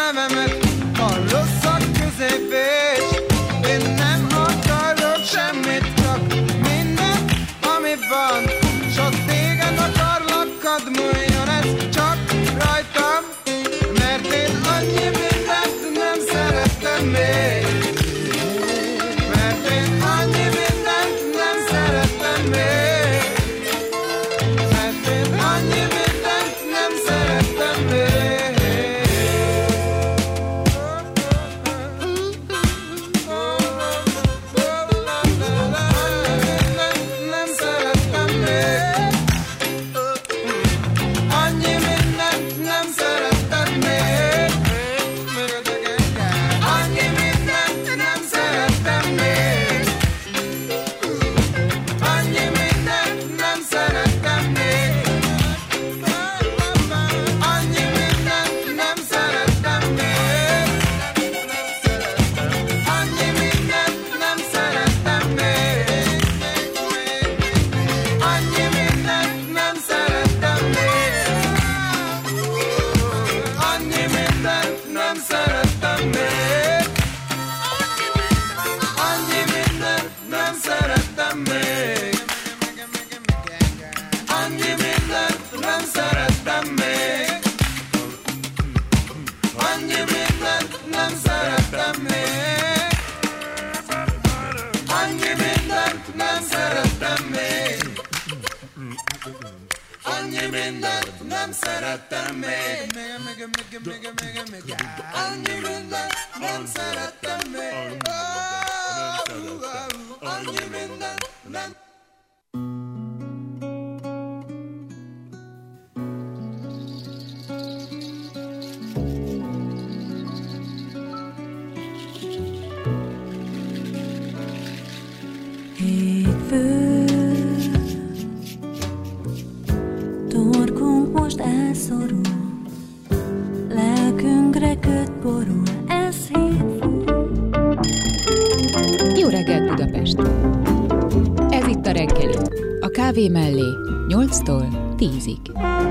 nevemet a rosszak középés. Én nem akarok semmit, csak mindent, ami van. Csak téged akarlak, hadd múljon ez csak rajtam, mert én annyi mindent nem szerettem még. Mert én annyi mindent nem szerettem még. Mert én annyi mindent nem szerettem még. Torkunk most elszorul, lelkünkre köt borul, ez hétfő. Jó reggelt, Budapest! Ez itt a reggeli, a kávé mellé 8-tól 10-ig.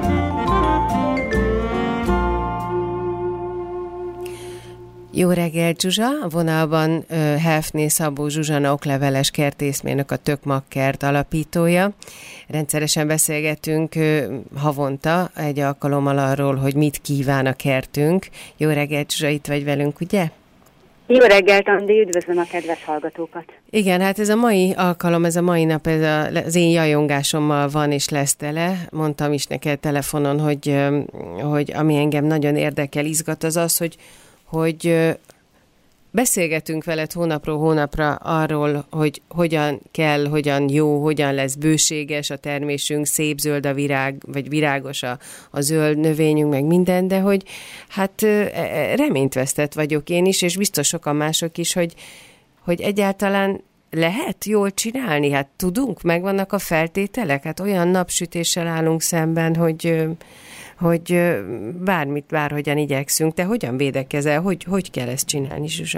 Jó reggelt, Zsuzsa! A vonalban Helfné Szabó Zsuzsana okleveles kertészmérnök, a Tökmag-kert alapítója. Rendszeresen beszélgetünk havonta egy alkalommal arról, hogy mit kíván a kertünk. Jó reggelt, Zsuzsa, itt vagy velünk, ugye? Jó reggelt, Andi, üdvözlöm a kedves hallgatókat! Igen, hát ez a mai alkalom, ez a mai nap, ez az én jajongásommal van és lesz tele. Mondtam is neked telefonon, hogy ami engem nagyon érdekel, izgat, az az, hogy beszélgetünk veled hónapról hónapra arról, hogy hogyan kell, hogyan jó, hogyan lesz bőséges a termésünk, szép zöld a virág, vagy virágos a zöld növényünk, meg minden, de hogy hát reményt vesztett vagyok én is, és biztos sokan mások is, hogy egyáltalán lehet jól csinálni? Hát tudunk, megvannak a feltételek? Hát olyan napsütéssel állunk szemben, hogy bárhogyan igyekszünk. Te hogyan védekezel? Hogy kell ezt csinálni, Zsuzsa?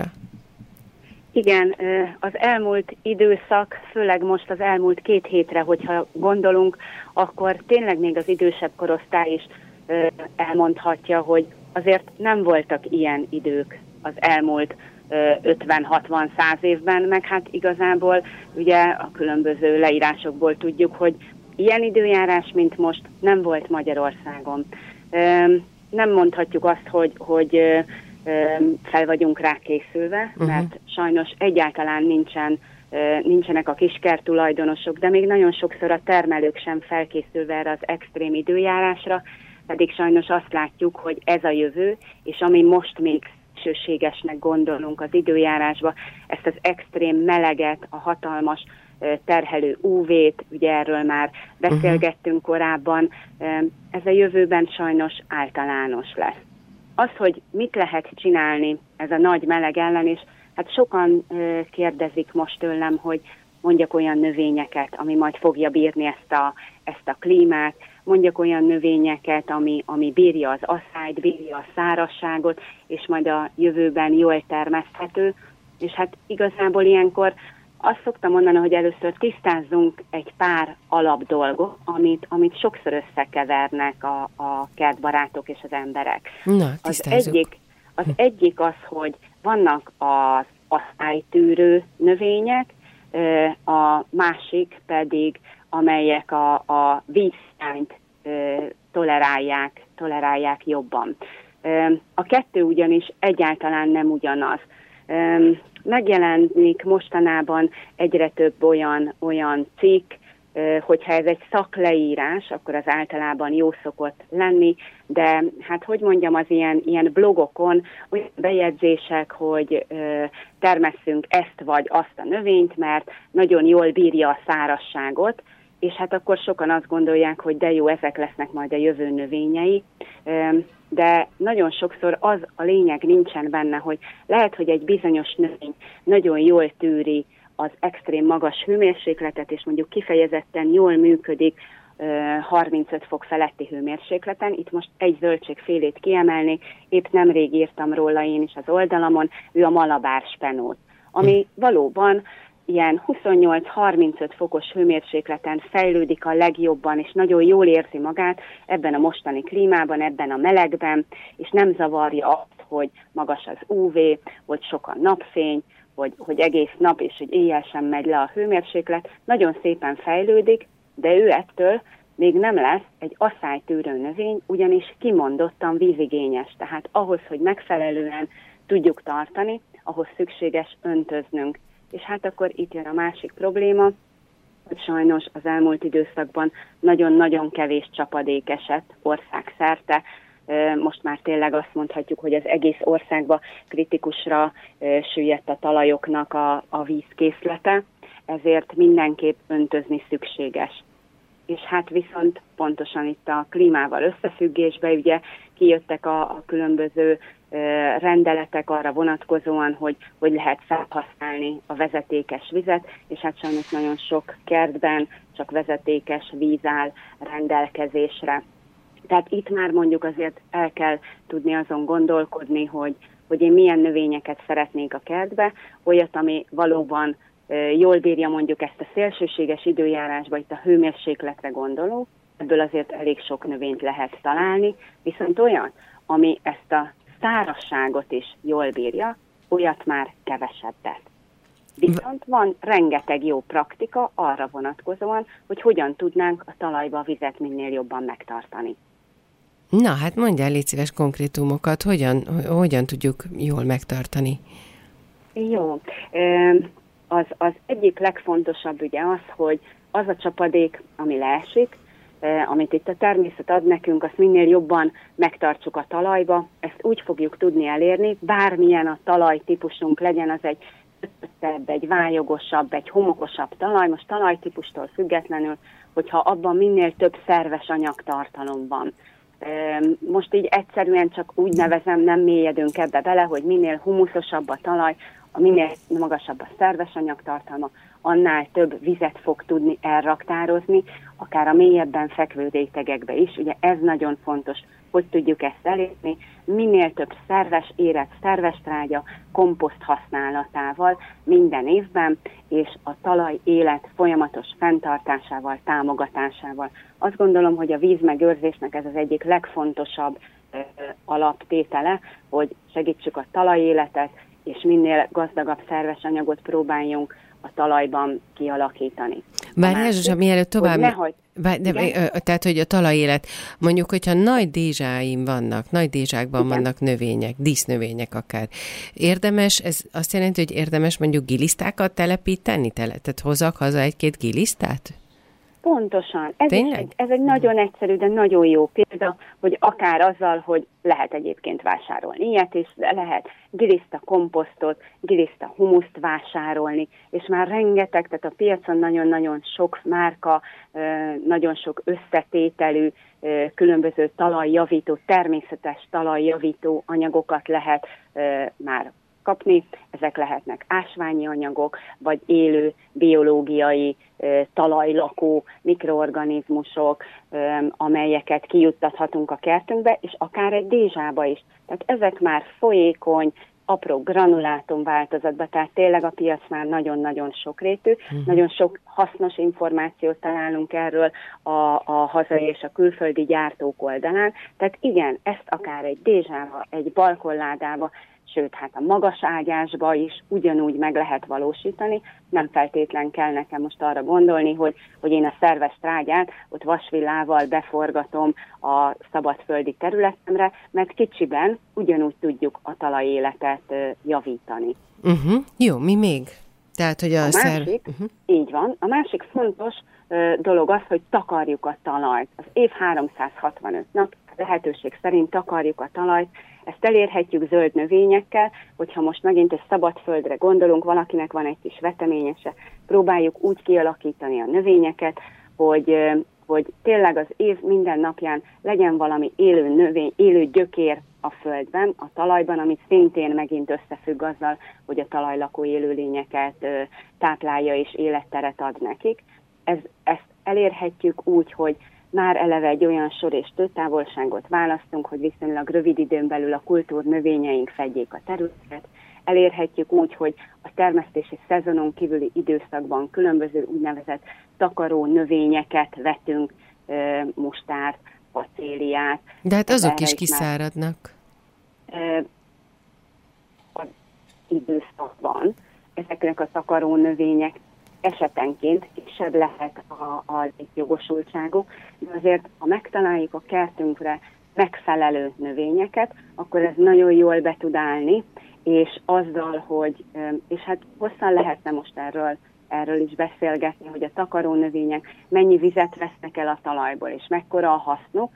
Igen, az elmúlt időszak, főleg most az elmúlt 2 hétre, hogyha gondolunk, akkor tényleg még az idősebb korosztály is elmondhatja, hogy azért nem voltak ilyen idők az elmúlt 50-60-100 évben, meg hát igazából ugye a különböző leírásokból tudjuk, hogy ilyen időjárás, mint most, nem volt Magyarországon. Nem mondhatjuk azt, hogy fel vagyunk rá készülve, mert sajnos egyáltalán nincsenek a kiskert tulajdonosok, de még nagyon sokszor a termelők sem felkészülve erre az extrém időjárásra, pedig sajnos azt látjuk, hogy ez a jövő, és ami most még szükségesnek gondolunk az időjárásba, ezt az extrém meleget, a hatalmas terhelő UV-t, ugye erről már beszélgettünk korábban, ez a jövőben sajnos általános lesz. Az, hogy mit lehet csinálni ez a nagy meleg ellen, és hát sokan kérdezik most tőlem, hogy mondjak olyan növényeket, ami majd fogja bírni ezt a klímát, mondjak olyan növényeket, ami bírja az asszályt, bírja a szárazságot, és majd a jövőben jól termeszthető. És hát igazából ilyenkor azt szoktam mondani, hogy először tisztázzunk egy pár alapdolgot, amit sokszor összekevernek a kertbarátok és az emberek. Na, az egyik Az egyik az, hogy vannak az asszálytűrő növények, a másik pedig, amelyek a vízhiányt tolerálják jobban. A kettő ugyanis egyáltalán nem ugyanaz. Megjelenik mostanában egyre több olyan cikk, hogyha ez egy szakleírás, akkor az általában jó szokott lenni, de hát hogy mondjam, az ilyen blogokon olyan bejegyzések, hogy termesszünk ezt vagy azt a növényt, mert nagyon jól bírja a szárazságot, és hát akkor sokan azt gondolják, hogy de jó, ezek lesznek majd a jövő növényei, de nagyon sokszor az a lényeg nincsen benne, hogy lehet, hogy egy bizonyos növény nagyon jól tűri az extrém magas hőmérsékletet, és mondjuk kifejezetten jól működik 35 fok feletti hőmérsékleten. Itt most egy zöldségfélét kiemelnék, épp nemrég írtam róla én is az oldalamon, ő a malabár spenót, ami valóban ilyen 28-35 fokos hőmérsékleten fejlődik a legjobban, és nagyon jól érzi magát ebben a mostani klímában, ebben a melegben, és nem zavarja azt, hogy magas az UV, vagy sok a napfény, hogy egész nap és hogy éjjel sem megy le a hőmérséklet. Nagyon szépen fejlődik, de ő ettől még nem lesz egy asszálytűrő növény, ugyanis kimondottan vízigényes. Tehát ahhoz, hogy megfelelően tudjuk tartani, ahhoz szükséges öntöznünk. És hát akkor itt jön a másik probléma, hogy sajnos az elmúlt időszakban nagyon-nagyon kevés csapadék esett országszerte. Most már tényleg azt mondhatjuk, hogy az egész országban kritikusra süllyedt a talajoknak a vízkészlete, ezért mindenképp öntözni szükséges. És hát viszont pontosan itt a klímával összefüggésbe ugye kijöttek a különböző rendeletek arra vonatkozóan, hogy lehet felhasználni a vezetékes vizet, és hát sajnos nagyon sok kertben csak vezetékes víz áll rendelkezésre. Tehát itt már mondjuk azért el kell tudni azon gondolkodni, hogy én milyen növényeket szeretnék a kertbe, olyat, ami valóban jól bírja mondjuk ezt a szélsőséges időjárásba, itt a hőmérsékletre gondoló, ebből azért elég sok növényt lehet találni, viszont olyan, ami ezt a szárazságot is jól bírja, olyat már kevesebbet. Viszont van rengeteg jó praktika arra vonatkozóan, hogy hogyan tudnánk a talajba a vizet minél jobban megtartani. Na, hát mondjál, légy szíves konkrétumokat, hogyan tudjuk jól megtartani? Jó. Az egyik legfontosabb ugye az, hogy az a csapadék, ami leesik, amit itt a természet ad nekünk, azt minél jobban megtartsuk a talajba, ezt úgy fogjuk tudni elérni, bármilyen a talajtípusunk legyen, az egy ötöttebb, egy vályogosabb, egy homokosabb talaj, most talajtípustól függetlenül, hogyha abban minél több szerves anyagtartalom van. Most így egyszerűen csak úgy nevezem, nem mélyedünk ebbe bele, hogy minél humuszosabb a talaj, minél magasabb a szerves anyagtartalma, annál több vizet fog tudni elraktározni, akár a mélyebben fekvő rétegekbe is. Ugye ez nagyon fontos, hogy tudjuk ezt elérni. Minél több szerves érett szervestrágya komposzt használatával minden évben, és a talaj élet folyamatos fenntartásával, támogatásával. Azt gondolom, hogy a vízmegőrzésnek ez az egyik legfontosabb alaptétele, hogy segítsük a talajéletet, és minél gazdagabb szerves anyagot próbáljunk a talajban kialakítani. Várjál, Zsuzsa, mielőtt tovább... Tehát, hogy a talajélet, mondjuk, hogyha nagy dézsáim vannak, nagy dézsákban vannak növények, dísznövények akár, érdemes, ez azt jelenti, hogy érdemes mondjuk gilisztákat telepíteni? Tehát hozzak haza egy-két gilisztát? Pontosan. Ez egy nagyon egyszerű, de nagyon jó példa, hogy akár azzal, hogy lehet egyébként vásárolni ilyet is, de lehet giliszta komposztot, giliszta humuszt vásárolni, és már rengeteg, tehát a piacon nagyon-nagyon sok márka, nagyon sok összetételű, különböző talajjavító, természetes talajjavító anyagokat lehet már kapni. Ezek lehetnek ásványi anyagok, vagy élő biológiai talajlakó mikroorganizmusok, amelyeket kijuttathatunk a kertünkbe, és akár egy dézsába is. Tehát ezek már folyékony, apró granulátum változatban, tehát tényleg a piac már nagyon-nagyon sokrétű, nagyon sok hasznos információt találunk erről a hazai és a külföldi gyártók oldalán. Tehát igen, ezt akár egy dézsába, egy balkonládába, sőt, hát a magas ágyásba is ugyanúgy meg lehet valósítani. Nem feltétlen kell nekem most arra gondolni, hogy én a szerves trágyát ott vasvillával beforgatom a szabadföldi területemre, mert kicsiben ugyanúgy tudjuk a talajéletet javítani. Jó, mi még? Tehát, hogy így van. A másik fontos dolog az, hogy takarjuk a talajt. Az év 365 nap lehetőség szerint takarjuk a talajt. Ezt elérhetjük zöld növényekkel, hogyha most megint egy szabad földre gondolunk, valakinek van egy kis veteményese, próbáljuk úgy kialakítani a növényeket, hogy tényleg az év minden napján legyen valami élő növény, élő gyökér a földben, a talajban, amit szintén megint összefügg azzal, hogy a talajlakó élőlényeket táplálja és életteret ad nekik. Ezt elérhetjük úgy, hogy már eleve egy olyan sor és tőtávolságot választunk, hogy viszonylag rövid időn belül a kultúrnövényeink fedjék a területet. Elérhetjük úgy, hogy a termesztési szezonon kívüli időszakban különböző úgynevezett takaró növényeket vetünk, mustárt, facéliát. De hát azok is kiszáradnak. Az időszakban ezeknek a takaró növények esetenként kisebb lehet a jogosultságuk, de azért, ha megtaláljuk a kertünkre megfelelő növényeket, akkor ez nagyon jól be tud állni, és azzal, hogy, és hát hosszan lehetne most erről is beszélgetni, hogy a takaró növények mennyi vizet vesznek el a talajból, és mekkora a hasznuk,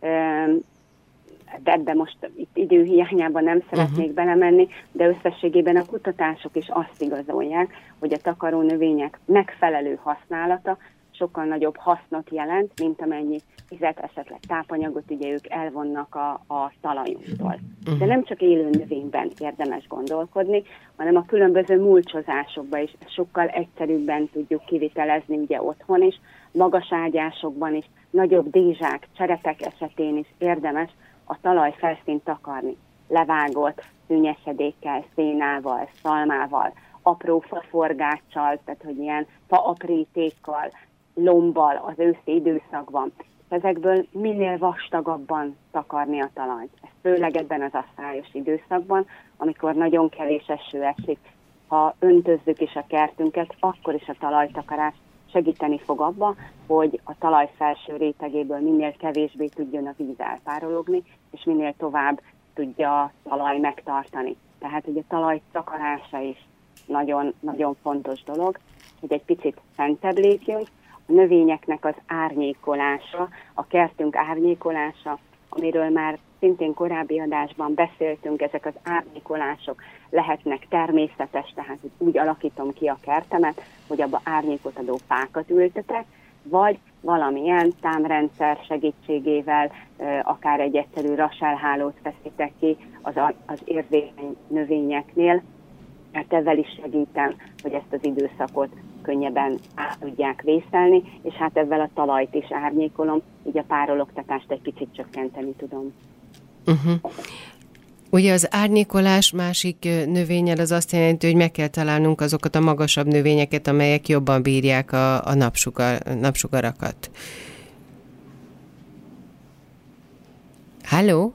de ebbe most itt időhiányában nem szeretnék belemenni, de összességében a kutatások is azt igazolják, hogy a takaró növények megfelelő használata sokkal nagyobb hasznot jelent, mint amennyi vizet, esetleg tápanyagot ugye ők elvonnak a talajunktól. De nem csak élő növényben érdemes gondolkodni, hanem a különböző mulcsozásokban is sokkal egyszerűbben tudjuk kivitelezni ugye otthon is, magas ágyásokban is, nagyobb dézsák, cserepek esetén is érdemes a talajfelszínt takarni. Levágott szűnyesedékkel, szénával, szalmával, apró faforgáccsal, tehát hogy ilyen faaprítékkal, lombbal az őszi időszakban. Ezekből minél vastagabban takarni a talajt. Ez főleg ebben az asszályos időszakban, amikor nagyon kevés eső esik. Ha öntözzük is a kertünket, akkor is a talajtakarás segíteni fog abba, hogy a talaj felső rétegéből minél kevésbé tudjon a víz elpárologni, és minél tovább tudja a talaj megtartani. Tehát, hogy a talaj takarása is nagyon, nagyon fontos dolog, hogy egy picit fentebb lépjünk. A növényeknek az árnyékolása, a kertünk árnyékolása, amiről már szintén korábbi adásban beszéltünk, ezek az árnyékolások lehetnek természetes, tehát úgy alakítom ki a kertemet, hogy abba árnyékot adó fákat ültetek, vagy valamilyen támrendszer segítségével akár egy egyszerű raselhálót feszítek ki az érzékeny növényeknél, mert ezzel is segítem, hogy ezt az időszakot könnyebben át tudják vészelni, és hát ezzel a talajt is árnyékolom, így a párologtatást egy picit csökkenteni tudom. Ugye az árnyékolás másik növényel az azt jelenti, hogy meg kell találnunk azokat a magasabb növényeket, amelyek jobban bírják a napsugarakat. Halló?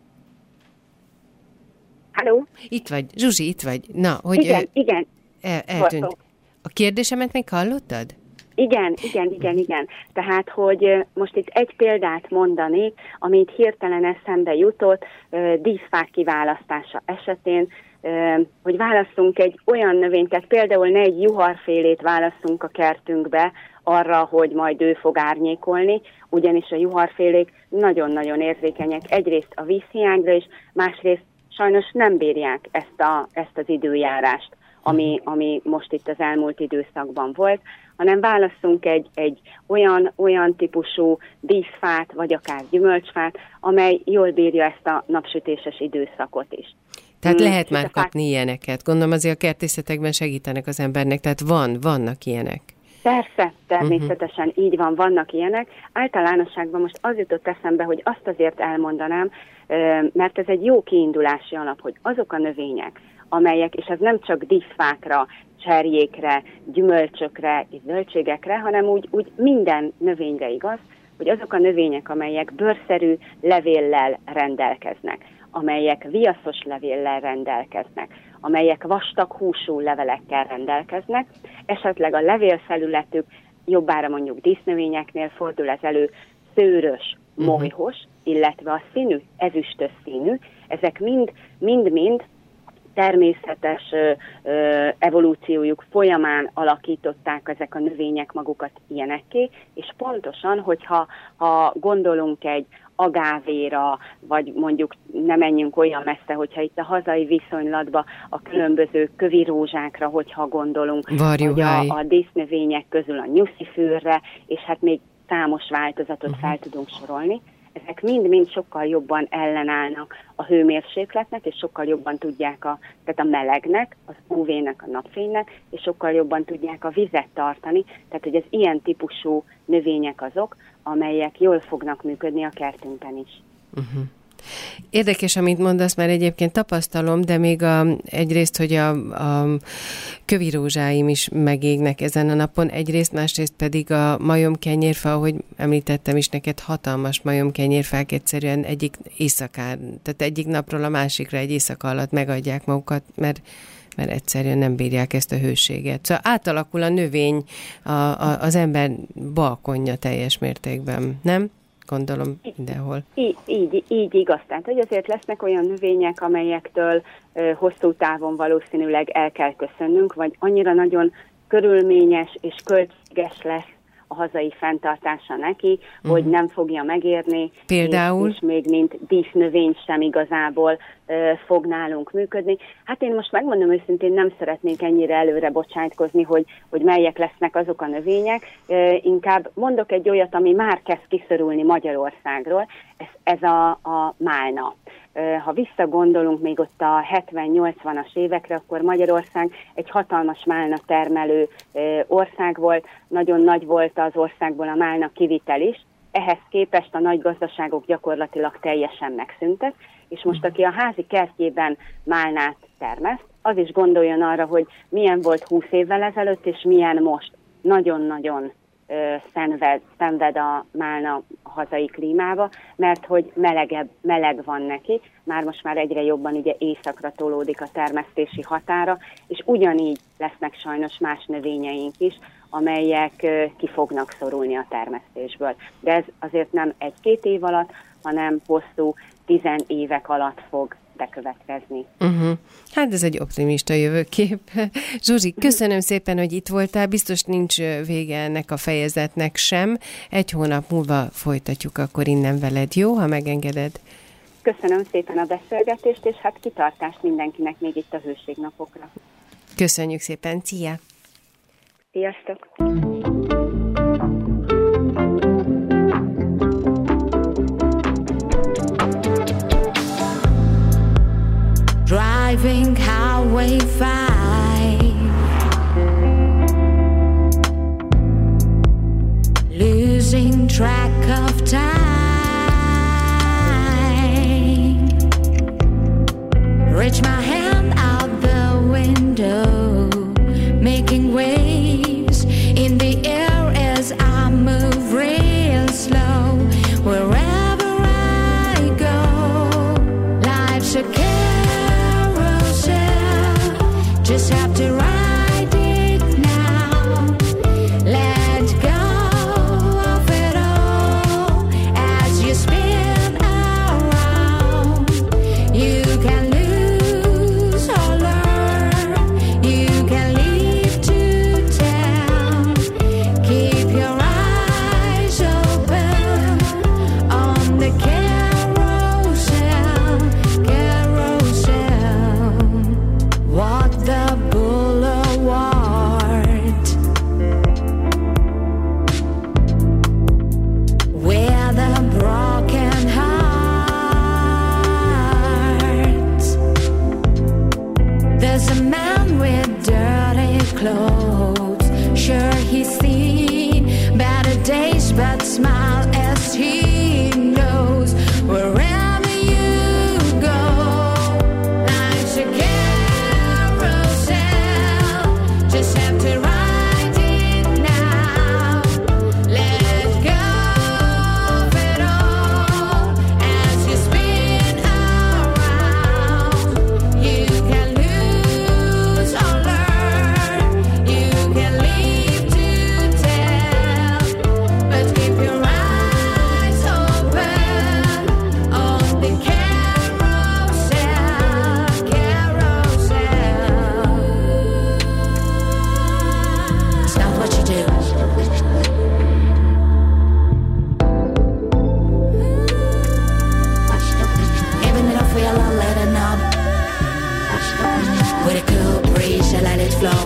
Halló? Itt vagy, Zsuzsi, itt vagy. Na, hogy igen. Eltűnt. A kérdésemet még hallottad? Igen. Tehát, hogy most itt egy példát mondanék, amit hirtelen eszembe jutott, díszfák kiválasztása esetén, hogy válasszunk egy olyan növényt, tehát például ne egy juharfélét válasszunk a kertünkbe arra, hogy majd ő fog árnyékolni, ugyanis a juharfélék nagyon-nagyon érzékenyek egyrészt a vízhiányra is, másrészt sajnos nem bírják ezt az időjárást, ami most itt az elmúlt időszakban volt, hanem válasszunk egy olyan típusú díszfát, vagy akár gyümölcsfát, amely jól bírja ezt a napsütéses időszakot is. Tehát lehet már kapni ilyeneket. Gondolom azért a kertészetekben segítenek az embernek, tehát vannak ilyenek. Persze, természetesen így van, vannak ilyenek. Általánosságban most az jutott eszembe, hogy azt azért elmondanám, mert ez egy jó kiindulási alap, hogy azok a növények, amelyek, és ez nem csak díszfákra, cserjékre, gyümölcsökre és zöldségekre, hanem úgy minden növényre igaz, hogy azok a növények, amelyek bőrszerű levéllel rendelkeznek, amelyek viaszos levéllel rendelkeznek, amelyek vastag húsú levelekkel rendelkeznek, esetleg a levélfelületük, jobbára mondjuk dísznövényeknél fordul ez elő, szőrös, molyhos, illetve a színű, ezüstös színű, ezek mind-mind természetes evolúciójuk folyamán alakították ezek a növények magukat ilyenekké, és pontosan, hogyha gondolunk egy agávéra, vagy mondjuk ne menjünk olyan messze, hogyha itt a hazai viszonylatban a különböző kövi rózsákra, hogyha gondolunk, vagy a dísznövények közül a nyuszifűrre, és hát még számos változatot fel tudunk sorolni. Ezek mind-mind sokkal jobban ellenállnak a hőmérsékletnek, és sokkal jobban tudják tehát a melegnek, az UV-nek, a napfénynek, és sokkal jobban tudják a vizet tartani. Tehát, hogy az ilyen típusú növények azok, amelyek jól fognak működni a kertünkben is. Érdekes, amit mondasz, mert egyébként tapasztalom, de még egyrészt, hogy a kövi rózsáim is megégnek ezen a napon, egyrészt, másrészt pedig a majomkenyérfa, ahogy említettem is neked, hatalmas majomkenyérfák egyszerűen tehát egyik napról a másikra egy éjszaka alatt megadják magukat, mert egyszerűen nem bírják ezt a hőséget. Szóval átalakul a növény, az ember balkonja teljes mértékben, nem? Gondolom mindenhol. Így igaz. Tehát, hogy azért lesznek olyan növények, amelyektől hosszú távon valószínűleg el kell köszönnünk, vagy annyira nagyon körülményes és költséges lesz a hazai fenntartása neki, hogy nem fogja megérni. Például? És még mint dísznövény sem igazából fog nálunk működni. Hát én most megmondom őszintén, nem szeretnék ennyire előre bocsájtkozni, hogy melyek lesznek azok a növények. Inkább mondok egy olyat, ami már kezd kiszorulni Magyarországról, ez a málna. Ha visszagondolunk még ott a 70-80-as évekre, akkor Magyarország egy hatalmas málna termelő ország volt, nagyon nagy volt az országból a málna kivitel is, ehhez képest a nagy gazdaságok gyakorlatilag teljesen megszűntek, és most aki a házi kertjében málnát termeszt, az is gondoljon arra, hogy milyen volt 20 évvel ezelőtt, és milyen most. Nagyon-nagyon szenved a málna hazai klímába, mert hogy meleg van neki, most már egyre jobban ugye északra tolódik a termesztési határa, és ugyanígy lesznek sajnos más növényeink is, amelyek ki fognak szorulni a termesztésből. De ez azért nem 1-2 év alatt, hanem hosszú 10 évek alatt fog bekövetkezni. Hát ez egy optimista jövőkép. Zsuzsi, köszönöm szépen, hogy itt voltál. Biztos nincs vége ennek a fejezetnek sem. 1 hónap múlva folytatjuk akkor innen veled, jó, ha megengeded? Köszönöm szépen a beszélgetést, és hát kitartást mindenkinek még itt a hőségnapokra. Köszönjük szépen, szia! Sziasztok! Driving Highway 5, losing track of time, reach my hand out the window, making waves in the air as I move real slow. Wherever I go, life's a just have to ride it now. Let go of it all as you spin around. You can lose or learn. You can leave to tell. Keep your eyes open on the carousel. What the bull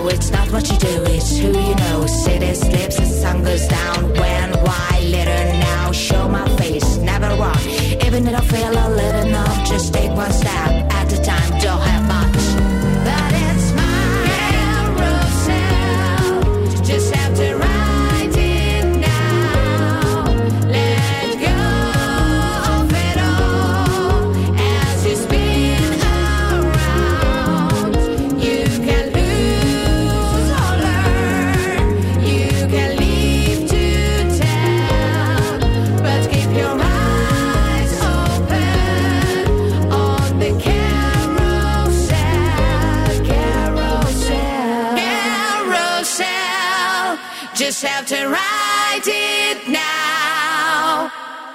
it's not what you do, it's who you know. City slips, the sun goes down. When, why, later, now. Show my face, never wrong. Even if I feel a little numb, just take one step at a time. Don't have much, but it's my carousel. Just have to ride it now. Let go of it all as you spin around. You can lose or learn. You can leave to tell, but keep your eyes open on the carousel, carousel, carousel. Just have to ride it now.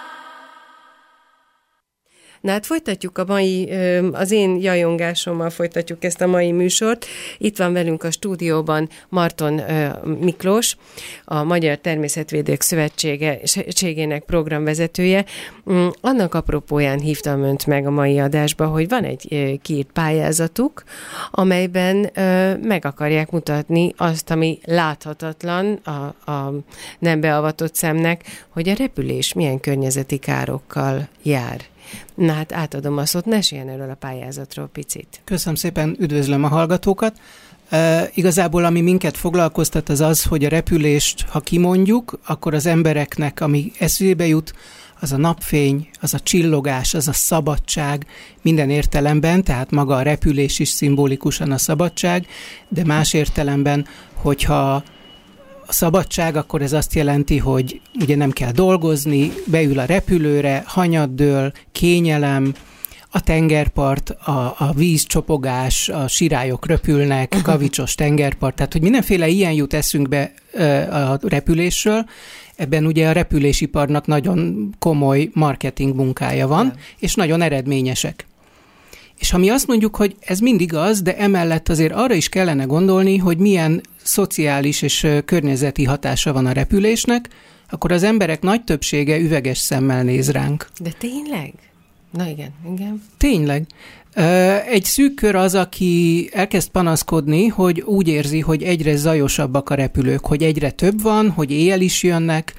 Na hát folytatjuk a mai, az én jajongásommal folytatjuk ezt a mai műsort. Itt van velünk a stúdióban Marton Miklós, a Magyar Természetvédők Szövetségének programvezetője. Annak apropóján hívtam önt meg a mai adásba, hogy van egy kiírt pályázatuk, amelyben meg akarják mutatni azt, ami láthatatlan a nem beavatott szemnek, hogy a repülés milyen környezeti károkkal jár. Na hát átadom a szót, meséljen erről a pályázatról picit. Köszönöm szépen, üdvözlöm a hallgatókat. Igazából ami minket foglalkoztat az az, hogy a repülést, ha kimondjuk, akkor az embereknek, ami eszébe jut, az a napfény, az a csillogás, az a szabadság minden értelemben, tehát maga a repülés is szimbolikusan a szabadság, de más értelemben, hogyha a szabadság, akkor ez azt jelenti, hogy ugye nem kell dolgozni, beül a repülőre, hanyaddől, kényelem, a tengerpart, a vízcsopogás, a sirályok röpülnek, kavicsos tengerpart, tehát hogy mindenféle ilyen jut eszünkbe a repülésről. Ebben ugye a repülésiparnak nagyon komoly marketing munkája van, és nagyon eredményesek. És ha mi azt mondjuk, hogy ez mind igaz, de emellett azért arra is kellene gondolni, hogy milyen szociális és környezeti hatása van a repülésnek, akkor az emberek nagy többsége üveges szemmel néz ránk. De tényleg? Na igen. Tényleg. Egy szűk kör az, aki elkezd panaszkodni, hogy úgy érzi, hogy egyre zajosabbak a repülők, hogy egyre több van, hogy éjjel is jönnek.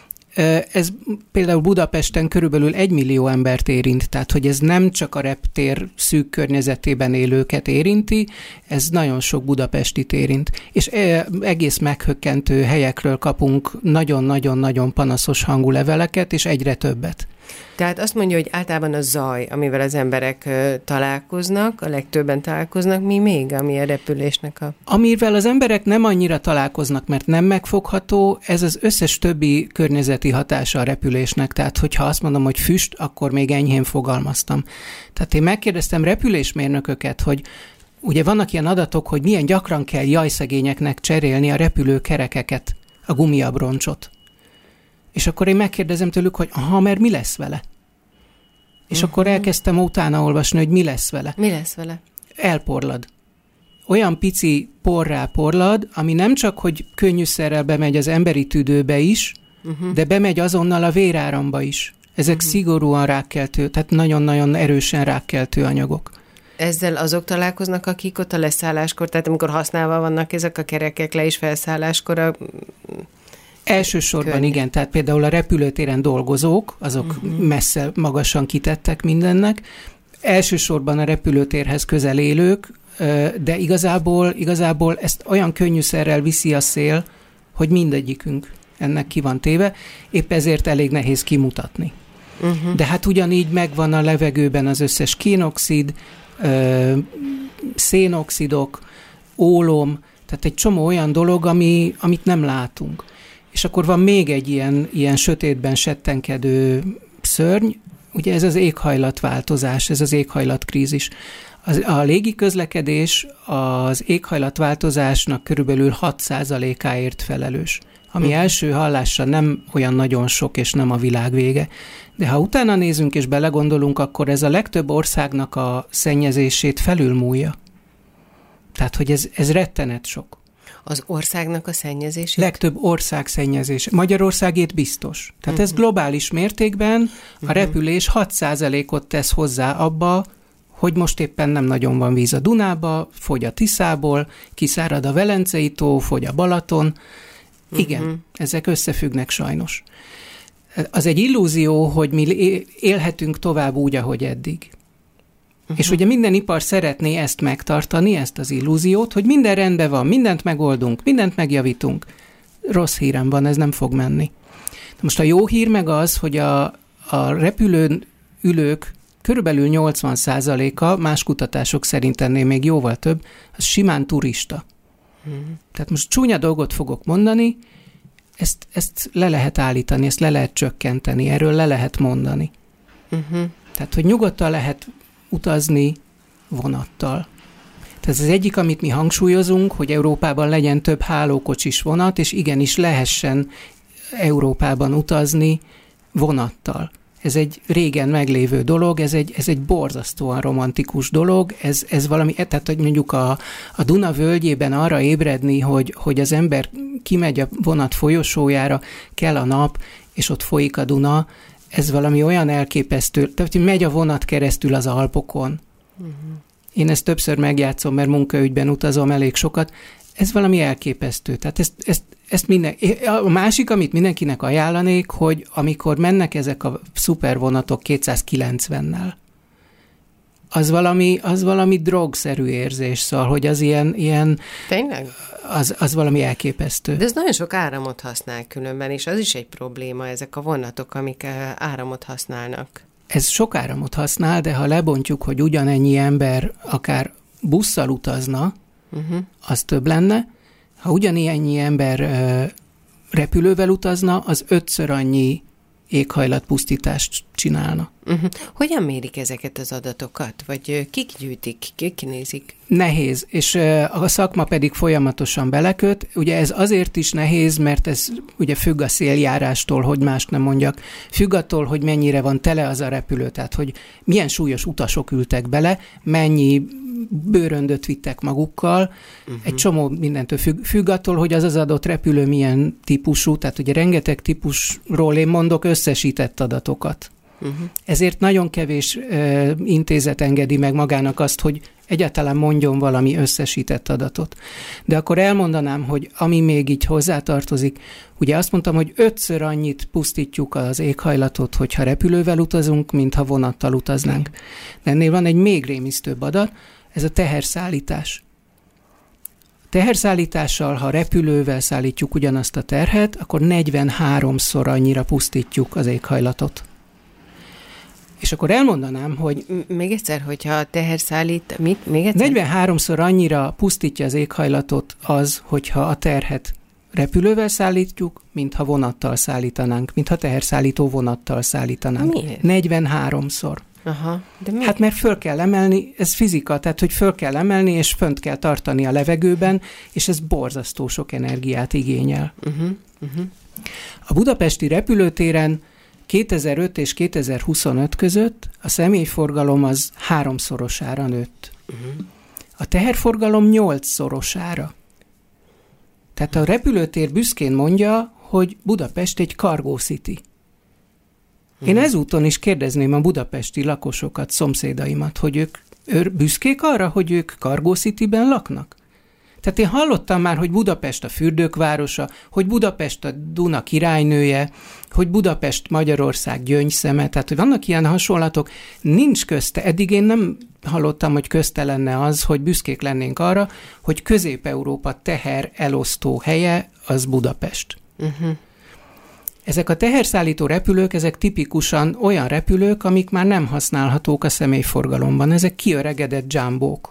Ez például Budapesten körülbelül 1 millió embert érint, tehát hogy ez nem csak a reptér szűk környezetében élőket érinti, ez nagyon sok budapestit érint. És egész meghökkentő helyekről kapunk nagyon-nagyon-nagyon panaszos hangú leveleket, és egyre többet. Tehát azt mondja, hogy általában a zaj, amivel az emberek találkoznak, a legtöbben találkoznak, mi még, ami a repülésnek a... Amivel az emberek nem annyira találkoznak, mert nem megfogható, ez az összes többi környezeti hatása a repülésnek. Tehát, hogyha azt mondom, hogy füst, akkor még enyhén fogalmaztam. Tehát én megkérdeztem repülésmérnököket, hogy ugye vannak ilyen adatok, hogy milyen gyakran kell jajszegényeknek cserélni a repülőkerekeket, a gumiabroncsot. És akkor én megkérdezem tőlük, hogy mert mi lesz vele? És akkor elkezdtem utána olvasni, hogy mi lesz vele. Mi lesz vele? Elporlad. Olyan pici porrá porlad, ami nem csak, hogy könnyűszerrel bemegy az emberi tüdőbe is, de bemegy azonnal a véráramba is. Ezek szigorúan rákkeltő, tehát nagyon-nagyon erősen rákkeltő anyagok. Ezzel azok találkoznak, akik ott a leszálláskor, tehát amikor használva vannak ezek a kerekek le is felszálláskor Elsősorban igen, tehát például a repülőtéren dolgozók, azok messze magasan kitettek mindennek. Elsősorban a repülőtérhez közel élők, de igazából ezt olyan könnyűszerrel viszi a szél, hogy mindegyikünk ennek ki van téve, épp ezért elég nehéz kimutatni. De hát ugyanígy megvan a levegőben az összes kénoxid, szénoxidok, ólom, tehát egy csomó olyan dolog, amit nem látunk. És akkor van még egy ilyen sötétben settenkedő szörny, ugye ez az éghajlatváltozás, ez az éghajlatkrízis. A légiközlekedés az éghajlatváltozásnak körülbelül 6%-áért felelős, ami első hallásra nem olyan nagyon sok, és nem a világ vége. De ha utána nézünk és belegondolunk, akkor ez a legtöbb országnak a szennyezését felülmúlja. Tehát, hogy ez rettenet sok. Az országnak a szennyezését? Legtöbb ország szennyezés. Magyarországét biztos. Tehát ez globális mértékben a repülés 6%-ot tesz hozzá abba, hogy most éppen nem nagyon van víz a Dunába, fogy a Tiszából, kiszárad a Velencei tó, fogy a Balaton. Igen, ezek összefüggnek sajnos. Az egy illúzió, hogy mi élhetünk tovább úgy, ahogy eddig. És ugye minden ipar szeretné ezt megtartani, ezt az illúziót, hogy minden rendben van, mindent megoldunk, mindent megjavítunk. Rossz hírem van, ez nem fog menni. Most a jó hír meg az, hogy a repülőn ülők körülbelül 80%-a, más kutatások szerint ennél még jóval több, az simán turista. Tehát most csúnya dolgot fogok mondani, ezt le lehet állítani, ezt le lehet csökkenteni, erről le lehet mondani. Tehát, hogy nyugodtan lehet utazni vonattal. Tehát az egyik, amit mi hangsúlyozunk, hogy Európában legyen több hálókocsis vonat, és igenis lehessen Európában utazni vonattal. Ez egy régen meglévő dolog, ez egy borzasztóan romantikus dolog, ez valami, tehát hogy mondjuk a Duna völgyében arra ébredni, hogy az ember kimegy a vonat folyosójára, kell a nap, és ott folyik a Duna, ez valami olyan elképesztő, tehát hogy megy a vonat keresztül az Alpokon. Én ezt többször megjátszom, mert munkaügyben utazom elég sokat, ez valami elképesztő. Tehát ezt a másik, amit mindenkinek ajánlanék, hogy amikor mennek ezek a szupervonatok 290-nel, az valami drogszerű érzés, szóval, hogy az ilyen Tényleg? Az valami elképesztő. De ez nagyon sok áramot használ különben, és az is egy probléma, ezek a vonatok, amik áramot használnak. Ez sok áramot használ, de ha lebontjuk, hogy ugyanennyi ember akár busszal utazna, az több lenne. Ha ugyanilyenyi ember repülővel utazna, az 5-ször annyi éghajlatpusztítást csinálna. Hogyan mérik ezeket az adatokat? Vagy kik gyűjtik, kik nézik? Nehéz, és a szakma pedig folyamatosan beleköt. Ugye ez azért is nehéz, mert ez ugye függ a széljárástól, hogy mást nem mondjak. Függ attól, hogy mennyire van tele az a repülő, tehát hogy milyen súlyos utasok ültek bele, mennyi bőröndöt vittek magukkal. Egy csomó mindentől függ attól, hogy az adott repülő milyen típusú, tehát ugye rengeteg típusról én mondok összesített adatokat. Ezért nagyon kevés intézet engedi meg magának azt, hogy egyáltalán mondjon valami összesített adatot. De akkor elmondanám, hogy ami még így hozzátartozik, ugye azt mondtam, hogy 5-ször annyit pusztítjuk az éghajlatot, hogyha repülővel utazunk, mint ha vonattal utaznánk. De ennél van egy még rémisztőbb adat, ez a teherszállítás. Teherszállítással, ha repülővel szállítjuk ugyanazt a terhet, akkor 43-szor annyira pusztítjuk az éghajlatot. És akkor elmondanám, hogy... Még egyszer, hogyha a teherszállít... Mit? Még egyszer? 43-szor annyira pusztítja az éghajlatot az, hogyha a terhet repülővel szállítjuk, mintha vonattal szállítanánk, mintha teherszállító vonattal szállítanánk. Miért? 43-szor. Aha, de miért? Hát mert föl kell emelni, ez fizika, tehát hogy föl kell emelni, és fönt kell tartani a levegőben, és ez borzasztó sok energiát igényel. A budapesti repülőtéren 2005 és 2025 között a személyforgalom az 3-szorosára nőtt. A teherforgalom 8-szorosára. Tehát a repülőtér büszkén mondja, hogy Budapest egy cargo city. Én ezúton is kérdezném a budapesti lakosokat, szomszédaimat, hogy ők büszkék arra, hogy ők cargo cityben laknak? Tehát én hallottam már, hogy Budapest a fürdők városa, hogy Budapest a Duna királynője, hogy Budapest Magyarország gyöngyszeme, tehát hogy vannak ilyen hasonlatok, nincs közte. Eddig én nem hallottam, hogy közte lenne az, hogy büszkék lennénk arra, hogy Közép-Európa teher elosztó helye az Budapest. Ezek a teherszállító repülők, ezek tipikusan olyan repülők, amik már nem használhatók a személyforgalomban. Ezek kiöregedett jumbók.